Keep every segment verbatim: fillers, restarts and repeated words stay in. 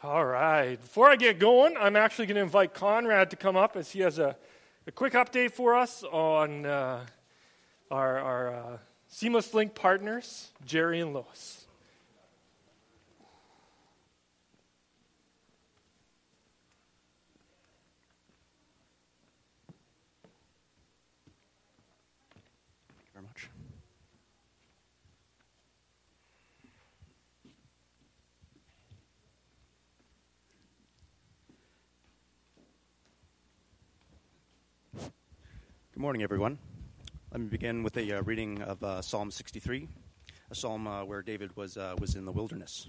All right. Before I get going, I'm actually going to invite Conrad to come up as he has a, a quick update for us on uh, our, our uh, Seamless Link partners, Jerry and Lois. Very much. Good morning, everyone. Let me begin with a uh, reading of uh, Psalm sixty-three, a psalm uh, where David was uh, was in the wilderness.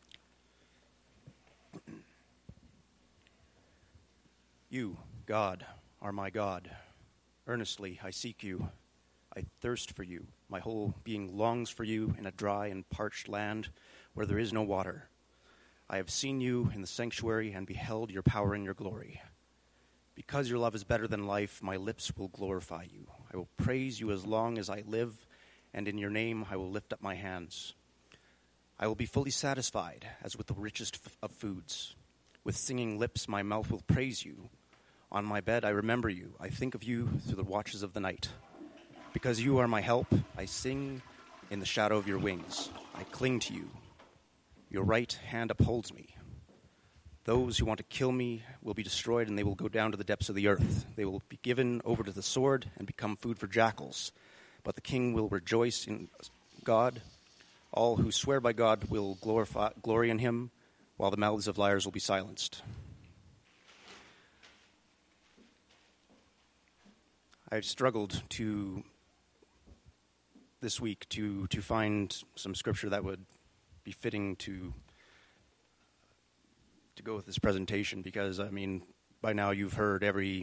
You, God, are my God. Earnestly I seek you. I thirst for you. My whole being longs for you in a dry and parched land where there is no water. I have seen you in the sanctuary and beheld your power and your glory. Because your love is better than life, my lips will glorify you. I will praise you as long as I live, and in your name I will lift up my hands. I will be fully satisfied, as with the richest of foods. With singing lips my mouth will praise you. On my bed I remember you. I think of you through the watches of the night. Because you are my help, I sing in the shadow of your wings. I cling to you. Your right hand upholds me. Those who want to kill me will be destroyed, and they will go down to the depths of the earth. They will be given over to the sword and become food for jackals. But the king will rejoice in God. All who swear by God will glorify, glory in him, while the mouths of liars will be silenced. I've struggled to, this week, to, to find some scripture that would be fitting to to go with this presentation, because I mean, by now you've heard every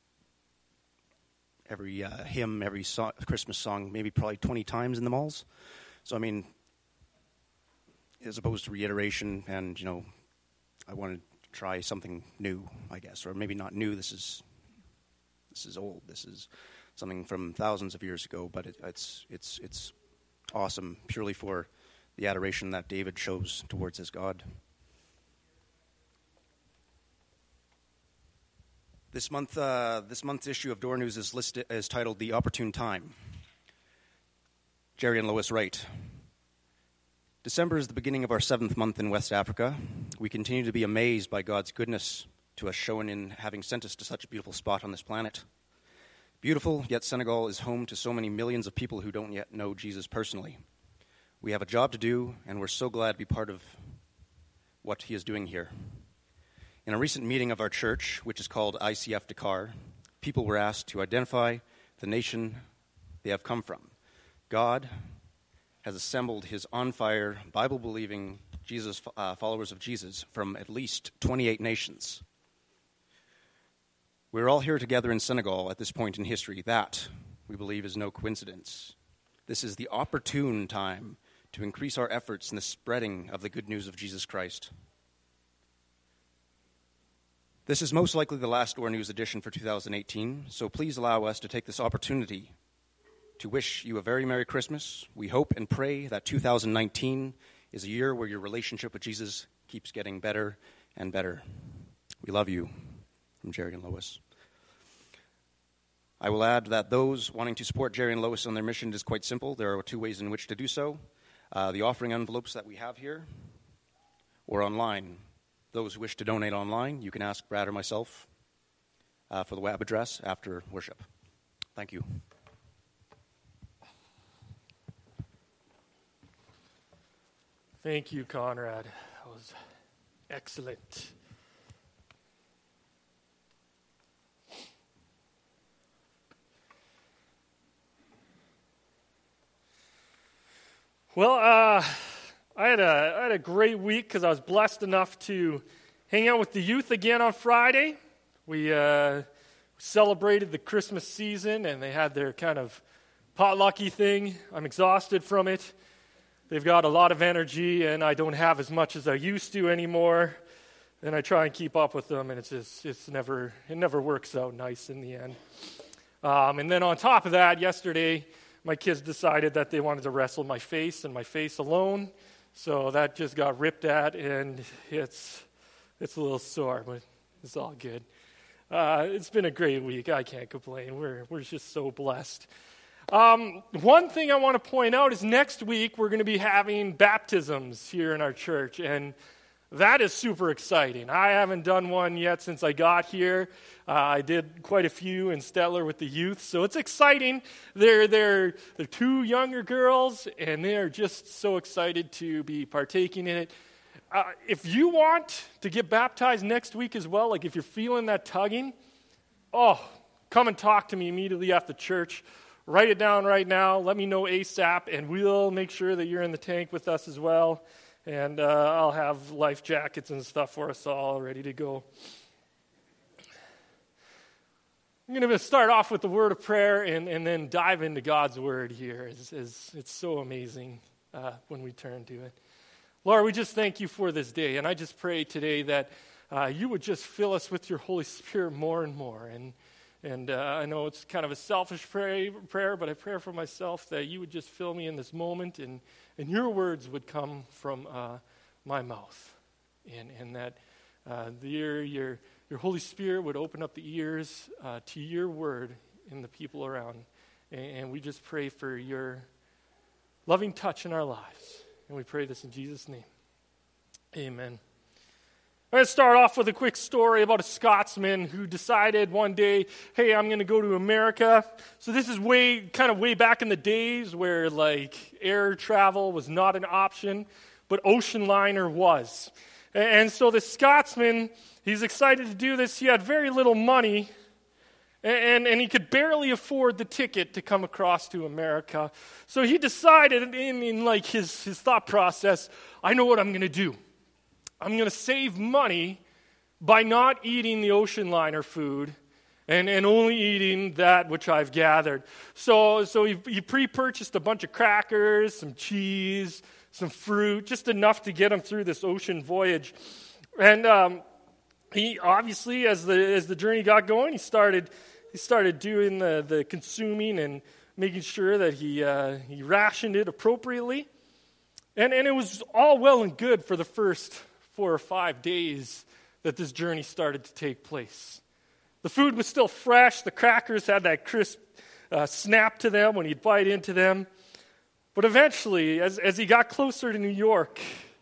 every uh, hymn, every so- Christmas song, maybe probably twenty times in the malls. So I mean, as opposed to reiteration, and you know, I wanted to try something new, I guess, or maybe not new. This is this is old. This is something from thousands of years ago, but it, it's it's it's awesome purely for the adoration that David shows towards his God. This month, uh, this month's issue of Door News is listed is titled "The Opportune Time." Jerry and Lois write, December is the beginning of our seventh month in West Africa. We continue to be amazed by God's goodness to us, shown in having sent us to such a beautiful spot on this planet. Beautiful, yet Senegal is home to so many millions of people who don't yet know Jesus personally. We have a job to do, and we're so glad to be part of what he is doing here. In a recent meeting of our church, which is called I C F Dakar, people were asked to identify the nation they have come from. God has assembled his on-fire, Bible-believing Jesus uh, followers of Jesus from at least twenty-eight nations. We're all here together in Senegal at this point in history. That, we believe, is no coincidence. This is the opportune time to increase our efforts in the spreading of the good news of Jesus Christ. This is most likely the last Door News edition for two thousand eighteen, so please allow us to take this opportunity to wish you a very Merry Christmas. We hope and pray that two thousand nineteen is a year where your relationship with Jesus keeps getting better and better. We love you. From Jerry and Lois. I will add that those wanting to support Jerry and Lois on their mission is quite simple. There are two ways in which to do so. Uh, the offering envelopes that we have here, or online. Those who wish to donate online, you can ask Brad or myself uh, for the web address after worship. Thank you. Thank you, Conrad. That was excellent. Well, uh, I had a I had a great week because I was blessed enough to hang out with the youth again on Friday. We uh, celebrated the Christmas season, and they had their kind of potlucky thing. I'm exhausted from it. They've got a lot of energy, and I don't have as much as I used to anymore. And I try and keep up with them, and it's just it's never it never works out nice in the end. Um, and then on top of that, yesterday, my kids decided that they wanted to wrestle my face and my face alone. So that just got ripped at, and it's It's a little sore, but it's all good. Uh, it's been a great week. I can't complain. We're we're just so blessed. Um, one thing I want to point out is next week we're going to be having baptisms here in our church, and that is super exciting. I haven't done one yet since I got here. Uh, I did quite a few in Stettler with the youth, so it's exciting. They're they're they're two younger girls, and they are just so excited to be partaking in it. Uh, if you want to get baptized next week as well, like if you're feeling that tugging, oh, come and talk to me immediately after church. Write it down right now. Let me know ASAP, and we'll make sure that you're in the tank with us as well. And uh, I'll have life jackets and stuff for us all ready to go. I'm going to start off with the word of prayer and, and then dive into God's word here. It's, it's, it's so amazing uh, when we turn to it. Lord, we just thank you for this day. And I just pray today that uh, you would just fill us with your Holy Spirit more and more. And And uh, I know it's kind of a selfish pray, prayer, but I pray for myself that you would just fill me in this moment and, and your words would come from uh, my mouth. And, and that uh, the, your, your, your Holy Spirit would open up the ears uh, to your word in the people around. And, and we just pray for your loving touch in our lives. And we pray this in Jesus' name. Amen. I'm going to start off with a quick story about a Scotsman who decided one day, hey, I'm going to go to America. So this is way, kind of way back in the days where, like, air travel was not an option, but ocean liner was. And so the Scotsman, he's excited to do this. He had very little money, and, and he could barely afford the ticket to come across to America. So he decided in, in like, his, his thought process, I know what I'm going to do. I'm going to save money by not eating the ocean liner food and, and only eating that which I've gathered. So so he, he pre-purchased a bunch of crackers, some cheese, some fruit, just enough to get him through this ocean voyage. And um, he obviously, as the as the journey got going, he started he started doing the, the consuming and making sure that he uh, he rationed it appropriately. And and it was all well and good for the first four or five days that this journey started to take place. The food was still fresh. The crackers had that crisp uh, snap to them when he'd bite into them. But eventually, as, as he got closer to New York,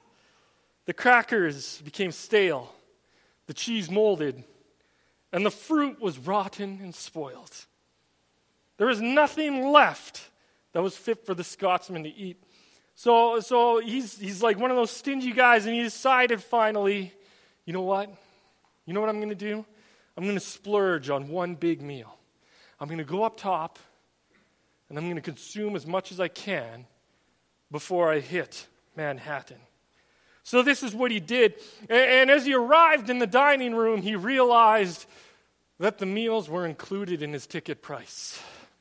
the crackers became stale, the cheese molded, and the fruit was rotten and spoiled. There was nothing left that was fit for the Scotsman to eat. So so he's he's like one of those stingy guys, and he decided finally, you know what? You know what I'm going to do? I'm going to splurge on one big meal. I'm going to go up top, and I'm going to consume as much as I can before I hit Manhattan. So this is what he did. And, and as he arrived in the dining room, he realized that the meals were included in his ticket price.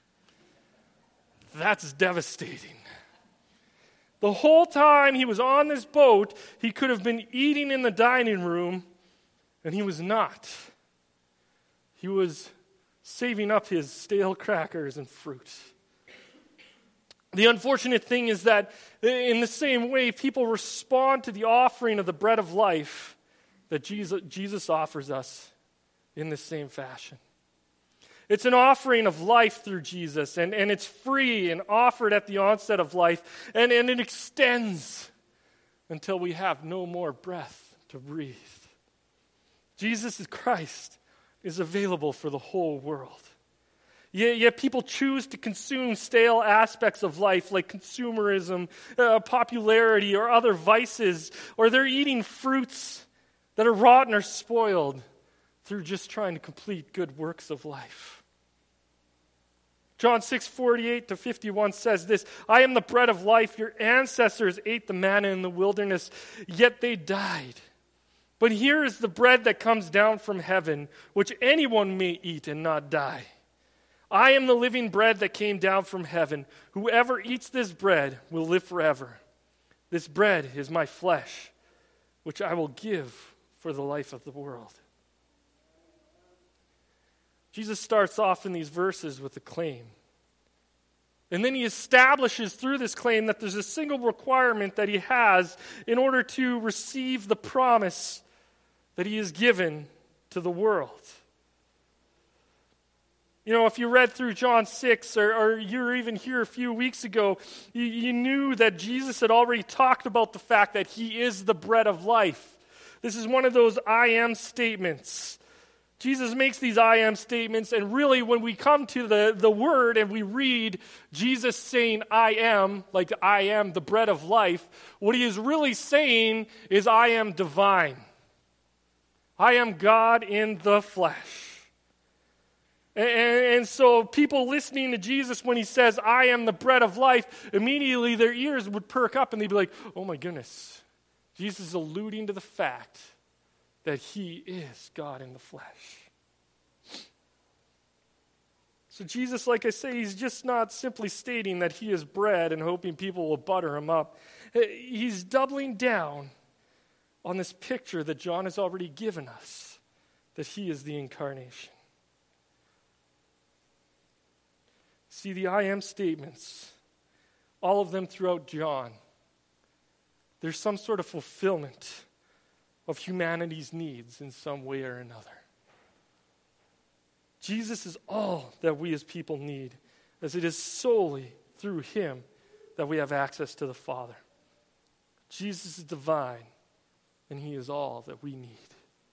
That's devastating. The whole time he was on this boat, he could have been eating in the dining room, and he was not. He was saving up his stale crackers and fruit. The unfortunate thing is that in the same way, people respond to the offering of the bread of life that Jesus, Jesus offers us in the same fashion. It's an offering of life through Jesus, and, and it's free and offered at the onset of life, and, and it extends until we have no more breath to breathe. Jesus Christ is available for the whole world. Yet, yet people choose to consume stale aspects of life like consumerism, uh, popularity, or other vices, or they're eating fruits that are rotten or spoiled through just trying to complete good works of life. John six forty-eight to fifty-one says this, I am the bread of life. Your ancestors ate the manna in the wilderness, yet they died. But here is the bread that comes down from heaven, which anyone may eat and not die. I am the living bread that came down from heaven. Whoever eats this bread will live forever. This bread is my flesh, which I will give for the life of the world. Jesus starts off in these verses with a claim. And then he establishes through this claim that there's a single requirement that he has in order to receive the promise that he has given to the world. You know, if you read through John six, or, or you were even here a few weeks ago, you, you knew that Jesus had already talked about the fact that he is the bread of life. This is one of those I am statements. Jesus makes these I am statements, and really when we come to the, the word and we read Jesus saying I am, like I am the bread of life, what he is really saying is I am divine. I am God in the flesh. And, and so people listening to Jesus when he says, I am the bread of life, immediately their ears would perk up and they'd be like, oh my goodness. Jesus is alluding to the fact that he is God in the flesh. So Jesus, like I say, he's just not simply stating that he is bread and hoping people will butter him up. He's doubling down on this picture that John has already given us, that he is the incarnation. See, the I am statements, all of them throughout John, there's some sort of fulfillment of humanity's needs in some way or another. Jesus is all that we as people need, as it is solely through him that we have access to the Father. Jesus is divine, and he is all that we need.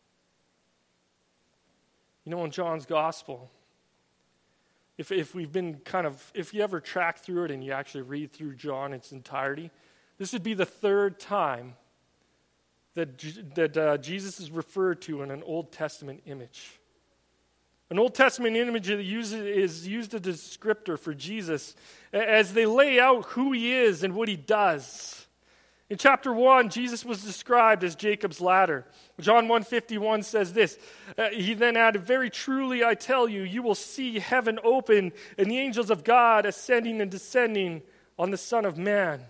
You know, in John's gospel, If if we've been kind of, if you ever track through it and you actually read through John in its entirety, this would be the third time that, that uh, Jesus is referred to in an Old Testament image. An Old Testament image that uses, is used as a descriptor for Jesus as they lay out who he is and what he does. In chapter one, Jesus was described as Jacob's ladder. John one fifty-one says this. Uh, he then added, very truly I tell you, you will see heaven open and the angels of God ascending and descending on the Son of Man.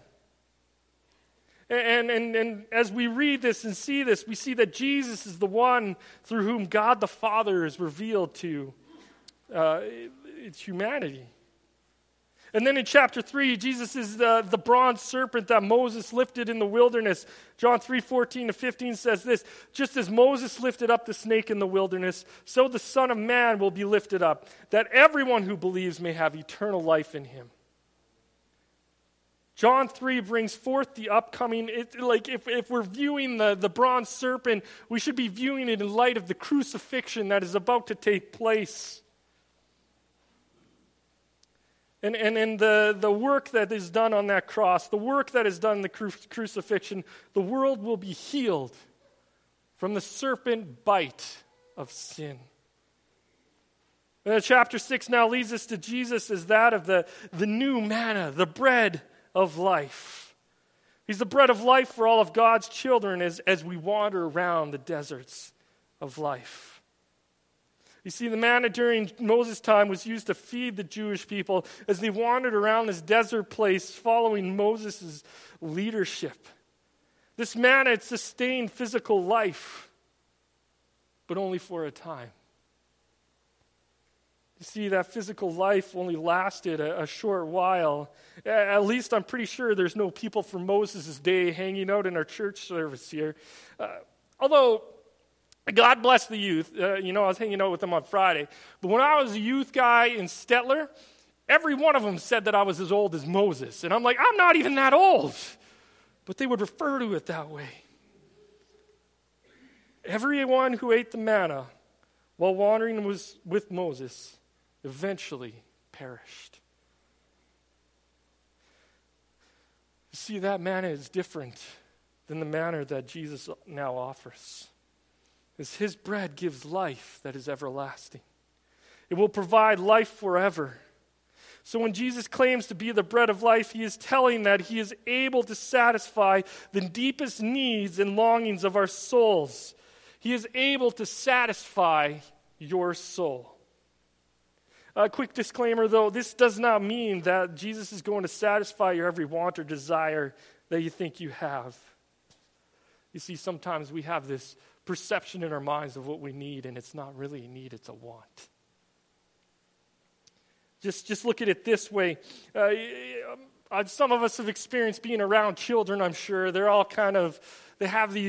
And, and, and as we read this and see this, we see that Jesus is the one through whom God the Father is revealed to uh, its humanity. And then in chapter three, Jesus is the, the bronze serpent that Moses lifted in the wilderness. John three fourteen to fifteen says this, just as Moses lifted up the snake in the wilderness, so the Son of Man will be lifted up, that everyone who believes may have eternal life in him. John three brings forth the upcoming, it, like if, if we're viewing the, the bronze serpent, we should be viewing it in light of the crucifixion that is about to take place. And, and, and the, the work that is done on that cross, the work that is done in the cru- crucifixion, the world will be healed from the serpent bite of sin. And chapter six now leads us to Jesus as that of the, the new manna, the bread of life. He's the bread of life for all of God's children as, as we wander around the deserts of life. You see, the manna during Moses' time was used to feed the Jewish people as they wandered around this desert place following Moses' leadership. This manna, it sustained physical life, but only for a time. You see, that physical life only lasted a, a short while. At least I'm pretty sure there's no people from Moses' day hanging out in our church service here. Uh, although... God bless the youth. Uh, you know, I was hanging out with them on Friday. But when I was a youth guy in Stettler, every one of them said that I was as old as Moses. And I'm like, I'm not even that old. But they would refer to it that way. Everyone who ate the manna while wandering was with Moses eventually perished. You see, that manna is different than the manna that Jesus now offers. As his bread gives life that is everlasting. It will provide life forever. So when Jesus claims to be the bread of life, he is telling that he is able to satisfy the deepest needs and longings of our souls. He is able to satisfy your soul. A quick disclaimer, though, this does not mean that Jesus is going to satisfy your every want or desire that you think you have. You see, sometimes we have this perception in our minds of what we need, and it's not really a need, it's a want. Just, just look at it this way. Uh, some of us have experienced being around children, I'm sure. They're all kind of, they have these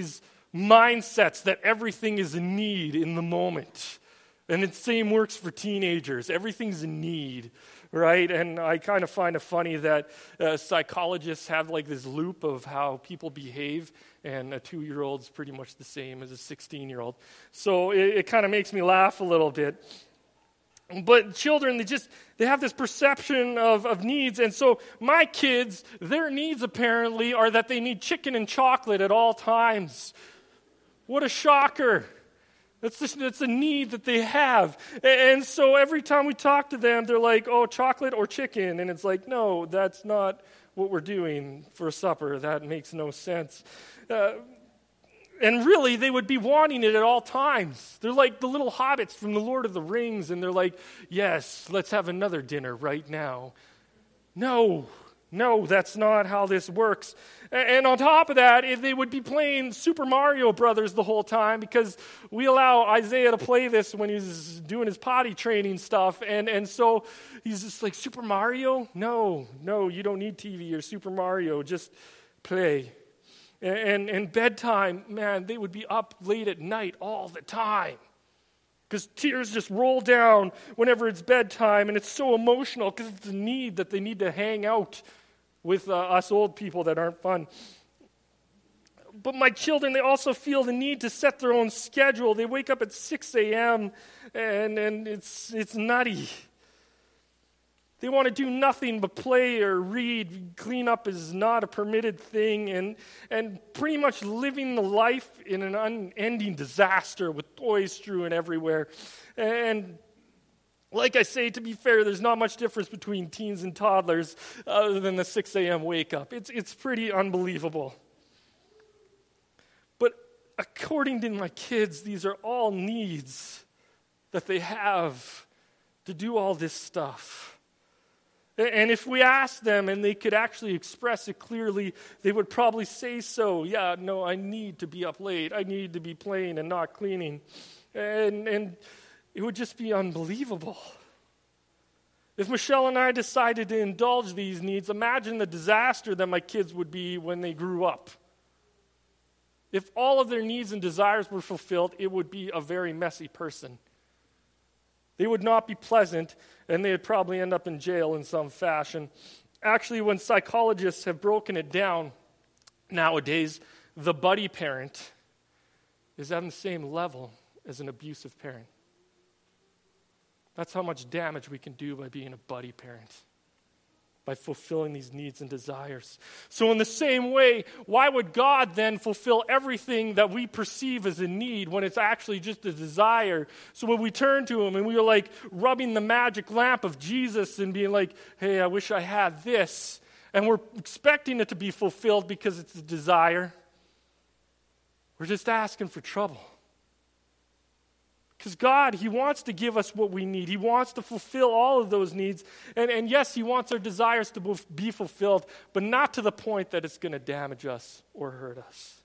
mindsets that everything is a need in the moment. And the same works for teenagers. Everything's a need, right? And I kind of find it funny that uh, psychologists have like this loop of how people behave, and a two-year-old's pretty much the same as a sixteen-year-old. So it, it kind of makes me laugh a little bit. But children, they just, they have this perception of, of needs. And so my kids, their needs apparently are that they need chicken and chocolate at all times. What a shocker. That's, just, that's a need that they have. And so every time we talk to them, they're like, oh, chocolate or chicken. And it's like, no, that's not what we're doing for supper. That makes no sense. Uh, And really, they would be wanting it at all times. They're like the little hobbits from the Lord of the Rings, and they're like, yes, let's have another dinner right now. No, no, that's not how this works. And on top of that, if they would be playing Super Mario Brothers the whole time, because we allow Isaiah to play this when he's doing his potty training stuff, and, and so he's just like, Super Mario? No, no, you don't need T V or Super Mario, just play. And, and bedtime, man, they would be up late at night all the time because tears just roll down whenever it's bedtime, and it's so emotional because it's a need that they need to hang out with uh, us old people that aren't fun. But my children, they also feel the need to set their own schedule. They wake up at six a.m. and, and it's it's nutty. They want to do nothing but play or read. Cleanup is not a permitted thing, and and pretty much living the life in an unending disaster with toys strewn everywhere. And like I say, to be fair, there's not much difference between teens and toddlers other than the six a.m. wake up. It's it's pretty unbelievable. But according to my kids, these are all needs that they have to do all this stuff. And if we asked them and they could actually express it clearly, they would probably say so. Yeah, no, I need to be up late. I need to be playing and not cleaning. And, and it would just be unbelievable. If Michelle and I decided to indulge these needs, imagine the disaster that my kids would be when they grew up. If all of their needs and desires were fulfilled, it would be a very messy person. They would not be pleasant, and they would probably end up in jail in some fashion. Actually, when psychologists have broken it down nowadays, the buddy parent is on the same level as an abusive parent. That's how much damage we can do by being a buddy parent, by fulfilling these needs and desires. So in the same way, why would God then fulfill everything that we perceive as a need when it's actually just a desire? So when we turn to him and we are like rubbing the magic lamp of Jesus and being like, hey, I wish I had this, and we're expecting it to be fulfilled because it's a desire, we're just asking for trouble. Because God, he wants to give us what we need. He wants to fulfill all of those needs. And, and yes, he wants our desires to be fulfilled, but not to the point that it's going to damage us or hurt us.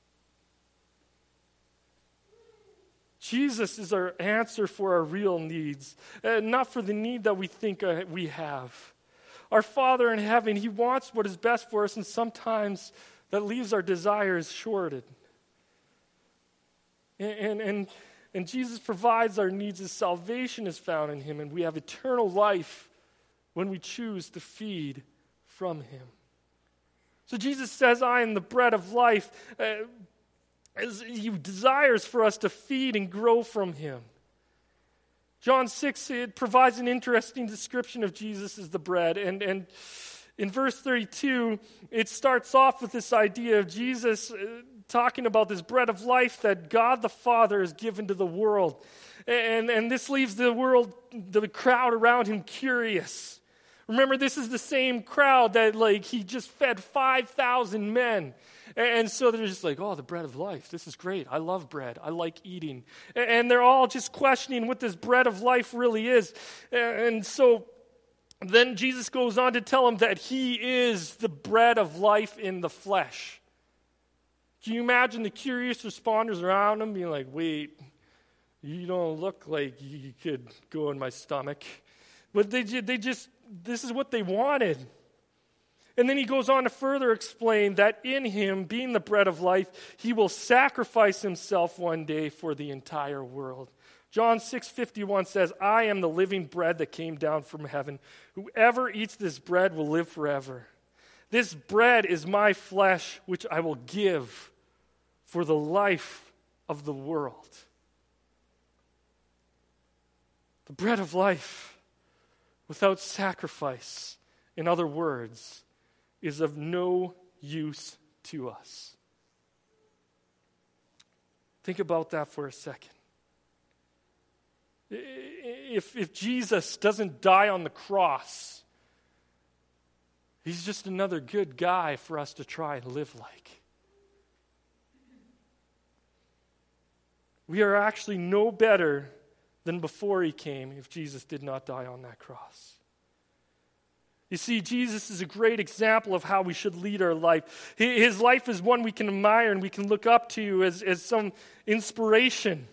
Jesus is our answer for our real needs, uh, not for the need that we think uh, we have. Our Father in heaven, he wants what is best for us, and sometimes that leaves our desires shorted. And... and, and And Jesus provides our needs as salvation is found in him, and we have eternal life when we choose to feed from him. So Jesus says, I am the bread of life. Uh, as he desires for us to feed and grow from him. John six, it provides an interesting description of Jesus as the bread. And, and in verse thirty-two, it starts off with this idea of Jesus uh, talking about this bread of life that God the Father has given to the world. And, and this leaves the world, the crowd around him curious. Remember, this is the same crowd that like he just fed five thousand men. And so they're just like, oh, the bread of life. This is great. I love bread. I like eating. And they're all just questioning what this bread of life really is. And so then Jesus goes on to tell them that he is the bread of life in the flesh. Can you imagine the curious responders around him being like, wait, you don't look like you could go in my stomach. But they, they just, this is what they wanted. And then he goes on to further explain that in him, being the bread of life, he will sacrifice himself one day for the entire world. John six fifty-one says, I am the living bread that came down from heaven. Whoever eats this bread will live forever. This bread is my flesh, which I will give for the life of the world. The bread of life, without sacrifice, in other words, is of no use to us. Think about that for a second. If, if Jesus doesn't die on the cross, he's just another good guy for us to try and live like. We are actually no better than before he came if Jesus did not die on that cross. You see, Jesus is a great example of how we should lead our life. His life is one we can admire and we can look up to as, as some inspiration.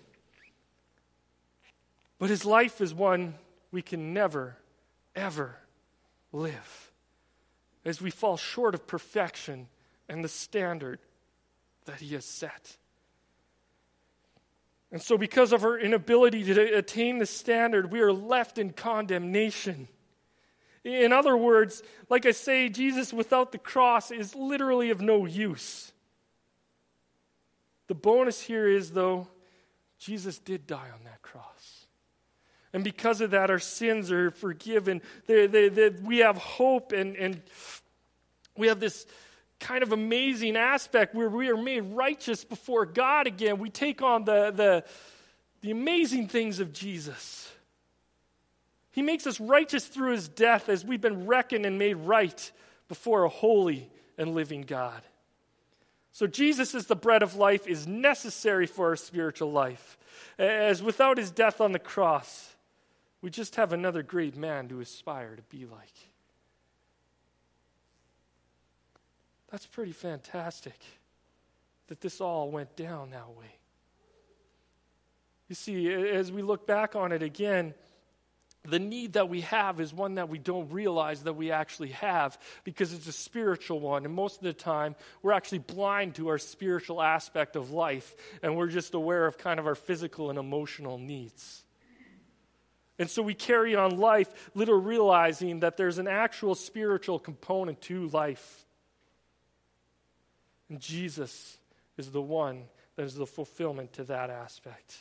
But his life is one we can never, ever live, as we fall short of perfection and the standard that he has set. And so because of our inability to attain the standard, we are left in condemnation. In other words, like I say, Jesus without the cross is literally of no use. The bonus here is, though, Jesus did die on that cross. And because of that, our sins are forgiven. They, they, they, we have hope, and, and we have this kind of amazing aspect where we are made righteous before God again. We take on the, the, the amazing things of Jesus. He makes us righteous through his death as we've been reckoned and made right before a holy and living God. So Jesus as the bread of life is necessary for our spiritual life. As without his death on the cross, we just have another great man to aspire to be like. That's pretty fantastic that this all went down that way. You see, as we look back on it again, the need that we have is one that we don't realize that we actually have because it's a spiritual one. And most of the time, we're actually blind to our spiritual aspect of life, and we're just aware of kind of our physical and emotional needs. And so we carry on life little realizing that there's an actual spiritual component to life. And Jesus is the one that is the fulfillment to that aspect.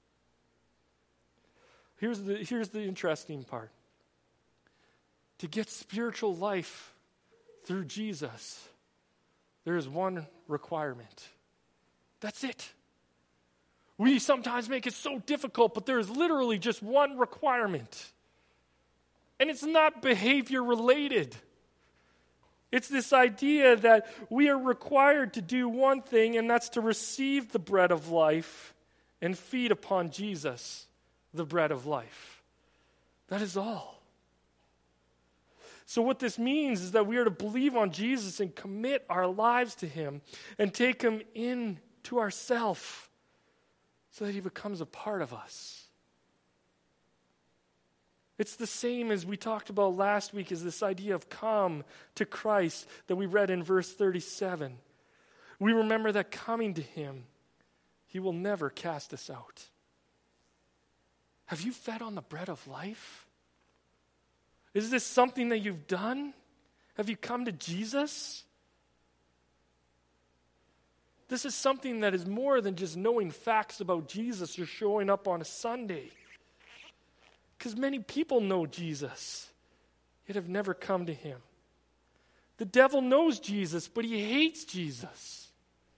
Here's the, here's the interesting part. To get spiritual life through Jesus, there is one requirement. That's it. We sometimes make it so difficult, but there is literally just one requirement. And it's not behavior related. It's this idea that we are required to do one thing, and that's to receive the bread of life and feed upon Jesus, the bread of life. That is all. So what this means is that we are to believe on Jesus and commit our lives to him and take him into ourselves so that he becomes a part of us. It's the same as we talked about last week, is this idea of come to Christ that we read in verse thirty-seven. We remember that coming to him, he will never cast us out. Have you fed on the bread of life? Is this something that you've done? Have you come to Jesus? This is something that is more than just knowing facts about Jesus or showing up on a Sunday. Because many people know Jesus, yet have never come to him. The devil knows Jesus, but he hates Jesus.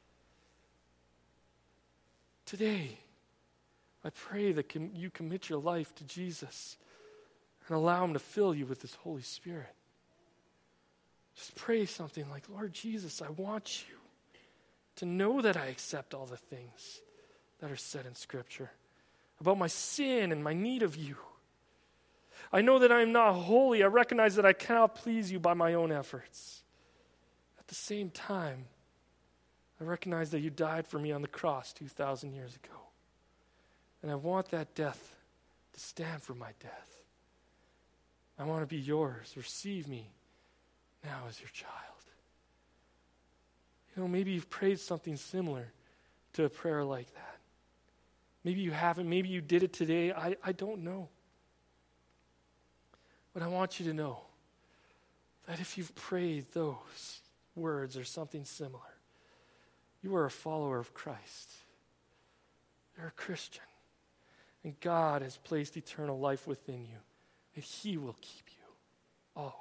Today, I pray that com- you commit your life to Jesus and allow him to fill you with his Holy Spirit. Just pray something like, Lord Jesus, I want you to know that I accept all the things that are said in Scripture about my sin and my need of you. I know that I am not holy. I recognize that I cannot please you by my own efforts. At the same time, I recognize that you died for me on the cross two thousand years ago. And I want that death to stand for my death. I want to be yours. Receive me now as your child. You know, maybe you've prayed something similar to a prayer like that. Maybe you haven't. Maybe you did it today. I, I don't know. But I want you to know that if you've prayed those words or something similar, you are a follower of Christ. You're a Christian. And God has placed eternal life within you. And He will keep you always.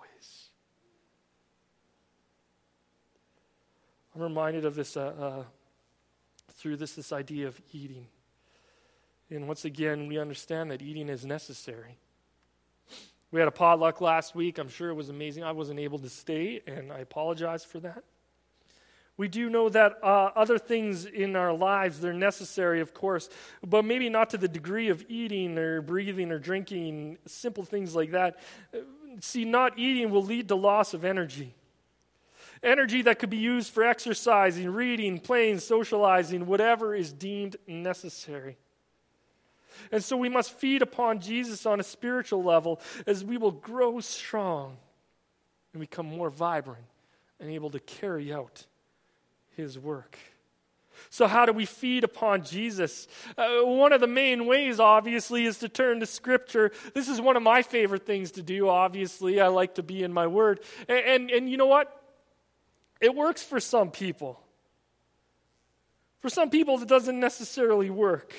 I'm reminded of this uh, uh, through this, this idea of eating. And once again, we understand that eating is necessary. We had a potluck last week. I'm sure it was amazing. I wasn't able to stay, and I apologize for that. We do know that uh, other things in our lives, they're necessary, of course, but maybe not to the degree of eating or breathing or drinking, simple things like that. See, not eating will lead to loss of energy. Energy that could be used for exercising, reading, playing, socializing, whatever is deemed necessary. And so we must feed upon Jesus on a spiritual level as we will grow strong and become more vibrant and able to carry out His work. So how do we feed upon Jesus? Uh, one of the main ways, obviously, is to turn to Scripture. This is one of my favorite things to do, obviously. I like to be in my Word. And, and, and you know what? It works for some people. For some people, it doesn't necessarily work.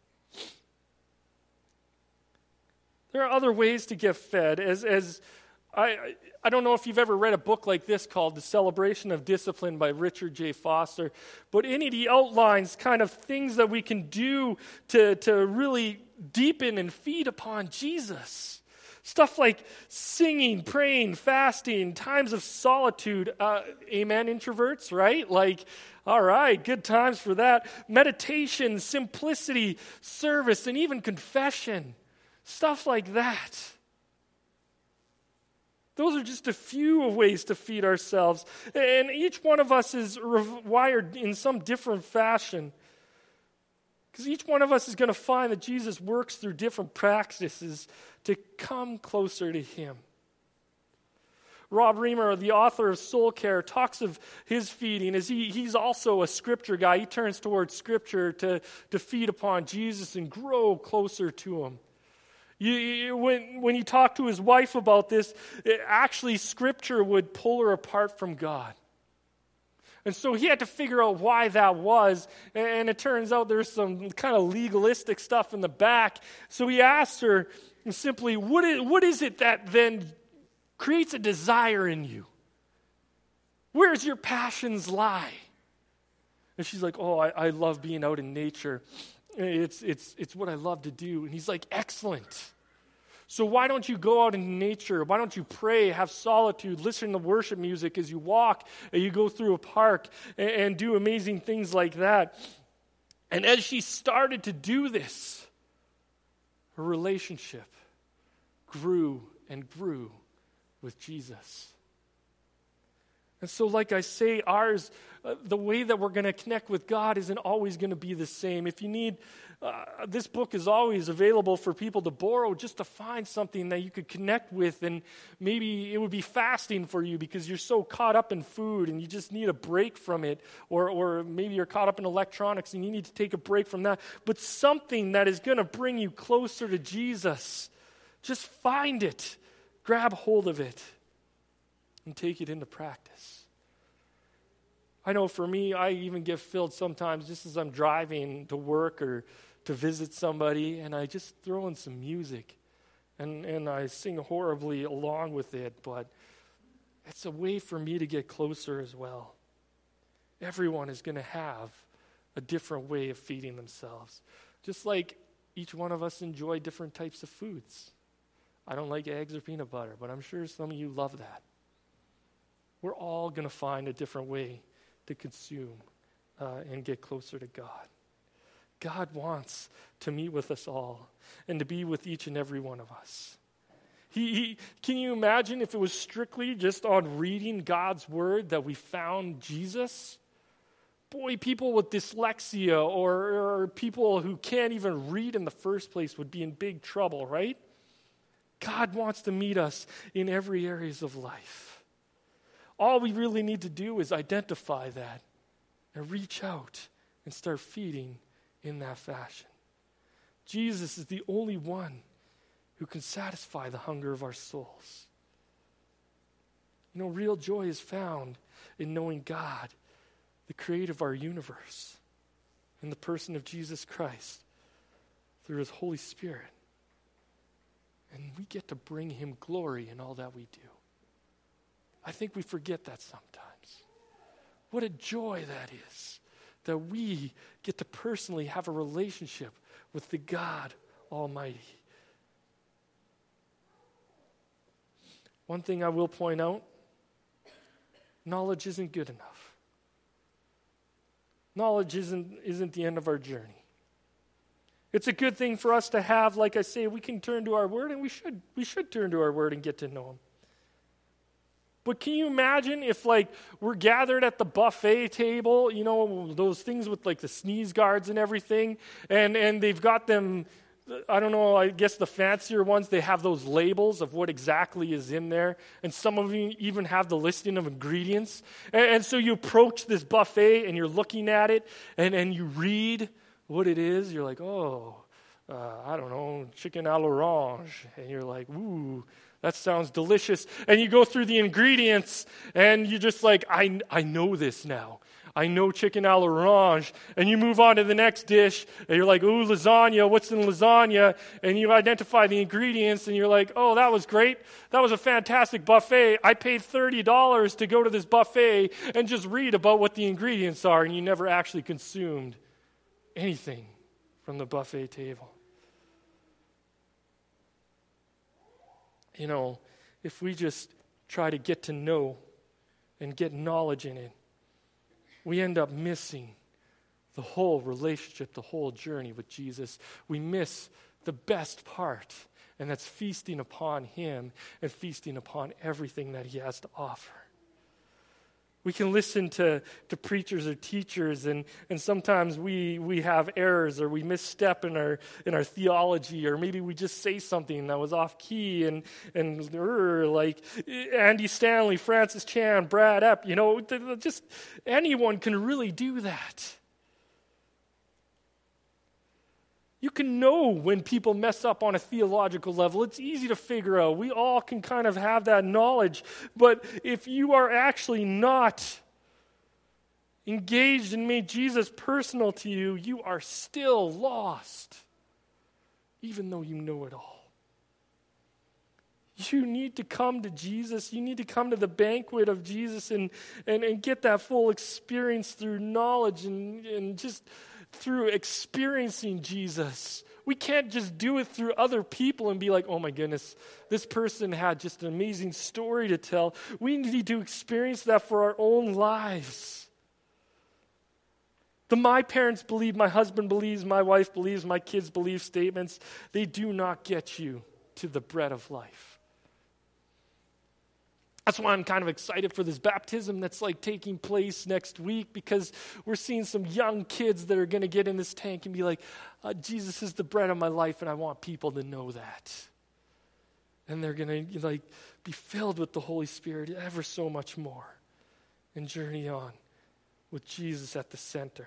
There are other ways to get fed. As as I I don't know if you've ever read a book like this called The Celebration of Discipline by Richard J. Foster, but in it he outlines kind of things that we can do to, to really deepen and feed upon Jesus. Stuff like singing, praying, fasting, times of solitude. Uh, amen, introverts, right? Like, all right, good times for that. Meditation, simplicity, service, and even confession. Stuff like that. Those are just a few ways to feed ourselves. And each one of us is wired in some different fashion. Because each one of us is going to find that Jesus works through different practices to come closer to Him. Rob Reimer, the author of Soul Care, talks of his feeding as he, he's also a Scripture guy. He turns towards Scripture to, to feed upon Jesus and grow closer to Him. You, you, when, when he talked to his wife about this, it, actually Scripture would pull her apart from God. And so he had to figure out why that was, and it turns out there's some kind of legalistic stuff in the back. So he asked her simply, what is, what is it that then creates a desire in you? Where's your passions lie? And she's like, oh, I, I love being out in nature. It's, it's, it's what I love to do. And he's like, excellent. So why don't you go out in nature? Why don't you pray, have solitude, listen to worship music as you walk, and you go through a park, and, and do amazing things like that? And as she started to do this, her relationship grew and grew with Jesus. And so, like I say, ours, uh, the way that we're going to connect with God isn't always going to be the same. If you need, uh, this book is always available for people to borrow just to find something that you could connect with. And maybe it would be fasting for you because you're so caught up in food and you just need a break from it. Or, or maybe you're caught up in electronics and you need to take a break from that. But something that is going to bring you closer to Jesus. Just find it. Grab hold of it. And take it into practice. I know for me, I even get filled sometimes just as I'm driving to work or to visit somebody, and I just throw in some music, and, and I sing horribly along with it, but it's a way for me to get closer as well. Everyone is going to have a different way of feeding themselves, just like each one of us enjoy different types of foods. I don't like eggs or peanut butter, but I'm sure some of you love that. We're all going to find a different way to consume uh, and get closer to God. God wants to meet with us all and to be with each and every one of us. He, he, can you imagine if it was strictly just on reading God's Word that we found Jesus? Boy, people with dyslexia or, or people who can't even read in the first place would be in big trouble, right? God wants to meet us in every areas of life. All we really need to do is identify that and reach out and start feeding in that fashion. Jesus is the only one who can satisfy the hunger of our souls. You know, real joy is found in knowing God, the creator of our universe, in the person of Jesus Christ, through his Holy Spirit. And we get to bring him glory in all that we do. I think we forget that sometimes. What a joy that is, that we get to personally have a relationship with the God Almighty. One thing I will point out, knowledge isn't good enough. Knowledge isn't, isn't the end of our journey. It's a good thing for us to have, like I say, we can turn to our word, and we should. We should turn to our word and get to know him. But can you imagine if, like, we're gathered at the buffet table, you know, those things with, like, the sneeze guards and everything, and, and they've got them, I don't know, I guess the fancier ones, they have those labels of what exactly is in there, and some of you even have the listing of ingredients. And, and so you approach this buffet, and you're looking at it, and, and you read what it is. You're like, oh, uh, I don't know, chicken à l'orange. And you're like, ooh, that sounds delicious. And you go through the ingredients, and you're just like, I, I know this now. I know chicken à l'orange. And you move on to the next dish, and you're like, ooh, lasagna, what's in lasagna? And you identify the ingredients, and you're like, oh, that was great. That was a fantastic buffet. I paid thirty dollars to go to this buffet and just read about what the ingredients are, and you never actually consumed anything from the buffet table. You know, if we just try to get to know and get knowledge in it, we end up missing the whole relationship, the whole journey with Jesus. We miss the best part, and that's feasting upon him and feasting upon everything that he has to offer. We can listen to, to preachers or teachers, and, and sometimes we, we have errors, or we misstep in our in our theology, or maybe we just say something that was off key, and and er, like Andy Stanley, Francis Chan, Brad Epp, you know, just anyone can really do that. You can know when people mess up on a theological level. It's easy to figure out. We all can kind of have that knowledge. But if you are actually not engaged and made Jesus personal to you, you are still lost, even though you know it all. You need to come to Jesus. You need to come to the banquet of Jesus and, and, and get that full experience through knowledge and, and just through experiencing Jesus. We can't just do it through other people and be like, oh my goodness, this person had just an amazing story to tell. We need to experience that for our own lives. The my parents believe, my husband believes, my wife believes, my kids believe statements, they do not get you to the bread of life. That's why I'm kind of excited for this baptism that's like taking place next week, because we're seeing some young kids that are going to get in this tank and be like, uh, Jesus is the bread of my life, and I want people to know that. And they're going to like be filled with the Holy Spirit ever so much more and journey on with Jesus at the center.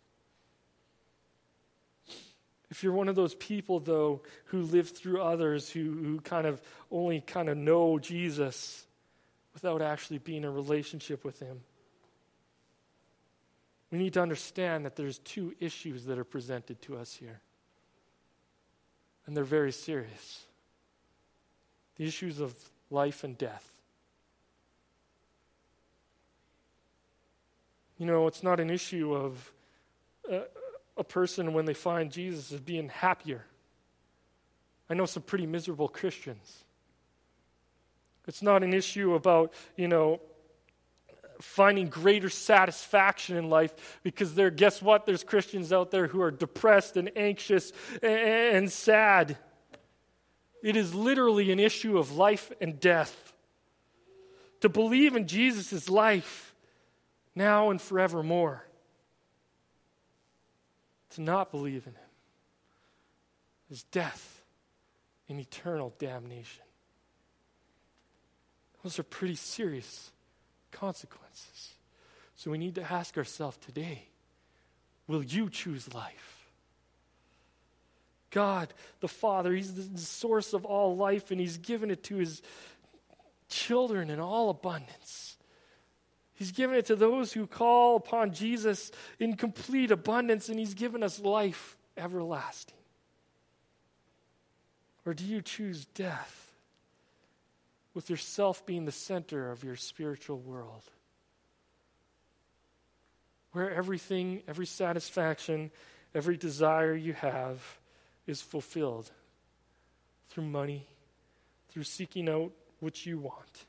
If you're one of those people, though, who live through others, who, who kind of only kind of know Jesus without actually being in a relationship with him, we need to understand that there's two issues that are presented to us here. And they're very serious. The issues of life and death. You know, it's not an issue of uh, a person when they find Jesus as being happier. I know some pretty miserable Christians. It's not an issue about, you know, finding greater satisfaction in life, because there, guess what? There's Christians out there who are depressed and anxious and, and sad. It is literally an issue of life and death. To believe in Jesus is life, now and forevermore. To not believe in him is death and eternal damnation. Those are pretty serious consequences. So we need to ask ourselves today, will you choose life? God, the Father, He's the source of all life, and He's given it to His children in all abundance. He's given it to those who call upon Jesus in complete abundance, and He's given us life everlasting. Or do you choose death, with yourself being the center of your spiritual world, where everything, every satisfaction, every desire you have is fulfilled through money, through seeking out what you want?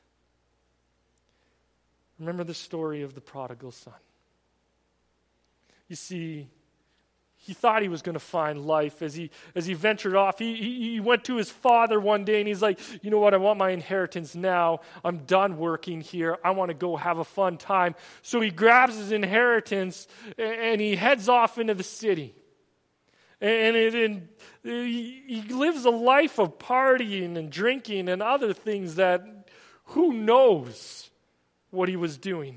Remember the story of the prodigal son. You see, he thought he was going to find life as he as he ventured off. He, he, he went to his father one day and he's like, you know what, I want my inheritance now. I'm done working here. I want to go have a fun time. So he grabs his inheritance and he heads off into the city. And, it, and he, he lives a life of partying and drinking and other things that who knows what he was doing.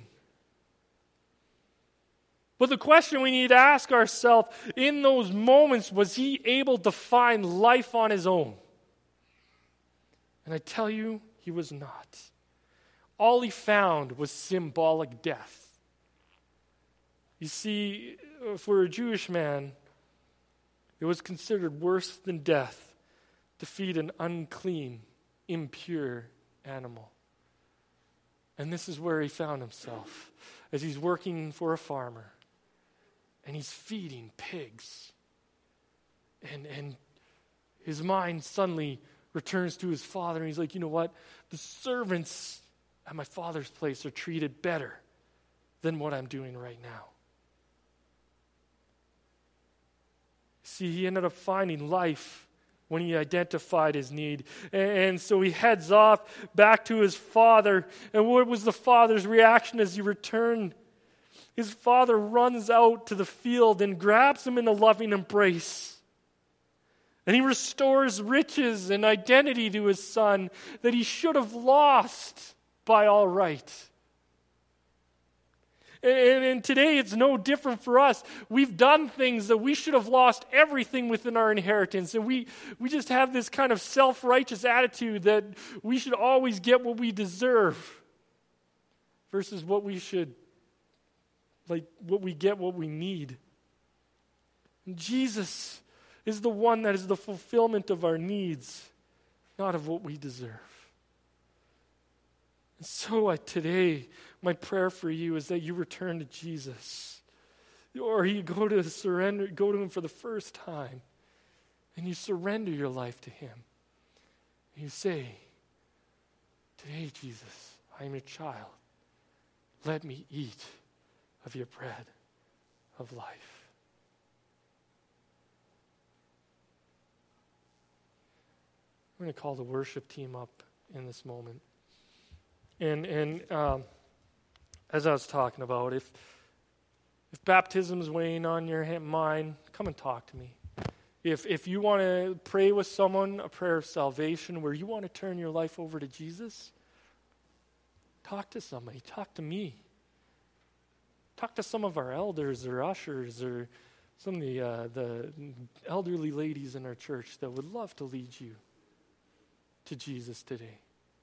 But the question we need to ask ourselves, in those moments, was he able to find life on his own? And I tell you, he was not. All he found was symbolic death. You see, for a Jewish man, it was considered worse than death to feed an unclean, impure animal. And this is where he found himself, as he's working for a farmer. And he's feeding pigs. And, and his mind suddenly returns to his father, and he's like, you know what? The servants at my father's place are treated better than what I'm doing right now. See, he ended up finding life when he identified his need. And, and so he heads off back to his father. And what was the father's reaction as he returned? His father runs out to the field and grabs him in a loving embrace. And he restores riches and identity to his son that he should have lost by all right. And, and today it's no different for us. We've done things that we should have lost everything within our inheritance. And we, we just have this kind of self-righteous attitude that we should always get what we deserve versus what we should, like what we get, what we need. And Jesus is the one that is the fulfillment of our needs, not of what we deserve. And so I, today, my prayer for you is that you return to Jesus. Or you go to surrender, go to Him for the first time, and you surrender your life to Him. And you say, today, Jesus, I am your child. Let me eat of your bread of life. I'm going to call the worship team up in this moment. And and um, as I was talking about, if if baptism is weighing on your mind, come and talk to me. If if you want to pray with someone a prayer of salvation where you want to turn your life over to Jesus, talk to somebody. Talk to me. Talk to some of our elders or ushers or some of the uh, the elderly ladies in our church that would love to lead you to Jesus today.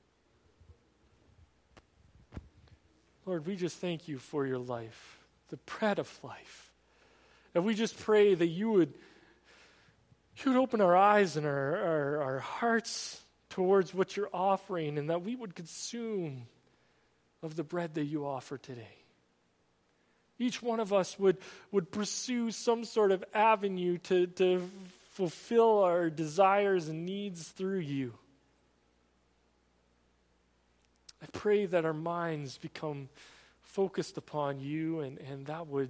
Lord, we just thank you for your life, the bread of life. And we just pray that you would, you would open our eyes and our, our, our hearts towards what you're offering, and that we would consume of the bread that you offer today. Each one of us would, would pursue some sort of avenue to, to fulfill our desires and needs through you. I pray that our minds become focused upon you, and, and that would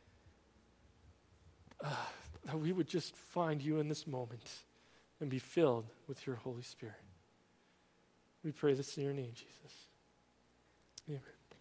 uh, that we would just find you in this moment and be filled with your Holy Spirit. We pray this in your name, Jesus. Amen.